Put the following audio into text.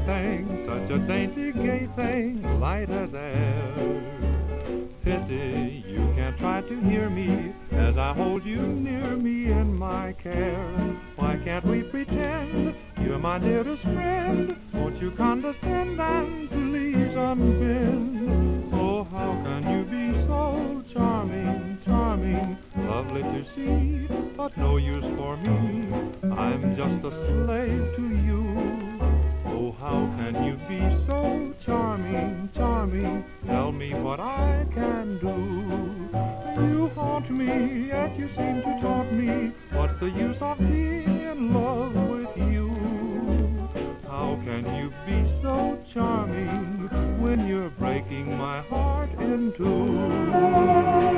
plaything, such a dainty, gay thing, light as air. Pity you can't try to hear me as I hold you near me in my care. Why can't we pretend you're my dearest friend? Won't you condescend and please unbend? Oh, how can you be so charming, charming, lovely to see, but no use for me? I'm just a slave to you. Oh, how can you be so charming, charming? Tell me what I can do. You haunt me, yet you seem to taunt me. What's the use of being in love with you? How can you be so charming when you're breaking my heart in two?